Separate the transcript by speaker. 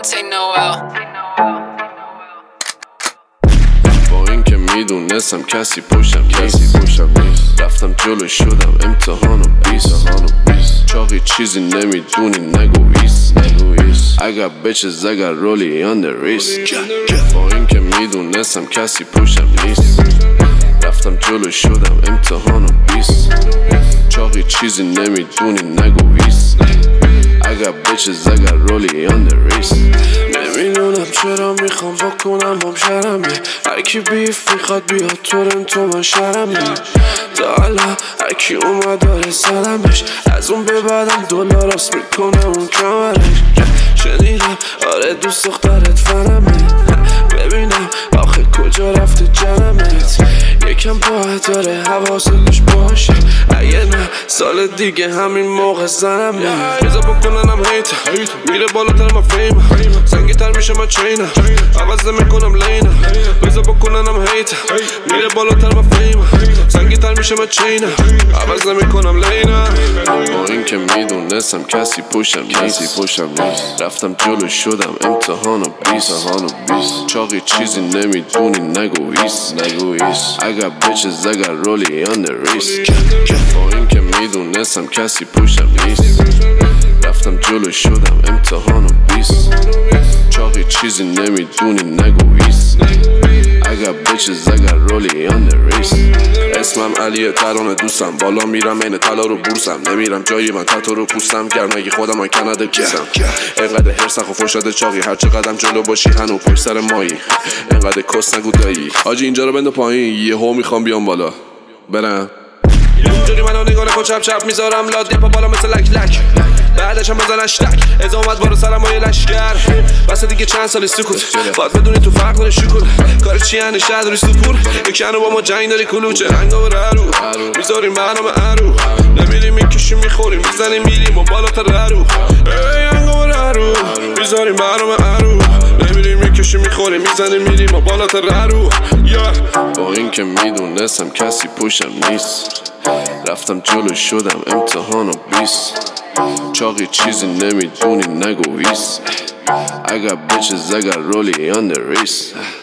Speaker 1: don't take no L.
Speaker 2: با این که میدونستم کسی پشتم نیست رفتم جلو شدم امتحانو بیست چاقی چیزی نمیدونی نگو ایست اگر بچز اگر رولی on the wrist با این که میدونستم کسی پشتم نیست رفتم جلو شدم امتحانو بیست چاقی چیزی نمیدونی نگو ایست اگر بچز اگر رولی on the wrist نمیدونم چرا میخوام بکنم هم شرمی هرکی بیف میخواد بیاد تورنتو من شرمی تا حالا هرکی اومد داره سلمش از اون به بعدم دلاراست میکنه اون کمرش شنیدم آره دوست دخترت فرمه ببینم آخه کجا رفته جنمت یکم باید داره حواستش باشه اگه نه سال دیگه همین موقع زنمه بذار بکننم هیت میره بالاتر من فیمم سنگی تر میشه من چینم عوض نمیکنم لینم بذار بکننم هیت میره بالاتر من فیمم سنگی تر میشه من چینم عوض نمیکنم لینم با این که میدونستم کسی پشتم نیست رفتم جلو شدم امتحانو بیست چاقی چیزی نمیدونی نگو ایست اگر بچز اگر رولی on the wrist با این که میدونستم کسی پشتم نیست رفتم جلو شدم امتحانو بیست چاقی چیزی نمیدونی نگو ایست اگر بچز اگر رولی on the wrist اسمم علیه ترانه دوستم بالا میرم این طلا رو بورسم نمیرم جایی من تاتو رو پوستم گرمگی خودم من کنده کیسم اینقدر هرسخ و فرشاد چاقی هر چه قدم جلو باشی هنو پشت سر مایی اینقدر کس نگو دایی آجی اینجا رو بنده پایین یهو میخوام بیام بالا برم اونجوری منو نگاه نکن چپ چپ میذارم لاد پا بالا مثل لک لک بعدش هم بزن اشتک از اومد بارو سرم با یه لشگر بس دیگه چند سالی سکوت باید بدونی تو فرق داری شکل کار چی هنه شهر داری سپور یکنو با ما جنگ داری کلوچه رنگ و رو میذاریم برنامه ارو نمیریم میکشیم میخوریم میزنیم میریم و بالاتر رو رنگ و رو میذاریم برنامه ارو نمیریم میکشیم میخوریم میزنیم میریم و بالاتر رو با این که میدونستم کسی پشتم نیست رفتم جلو شدم امتحانو بیست چاقی چیزی نمیدونی نگو ایست اگر بچز اگر رولی on the wrist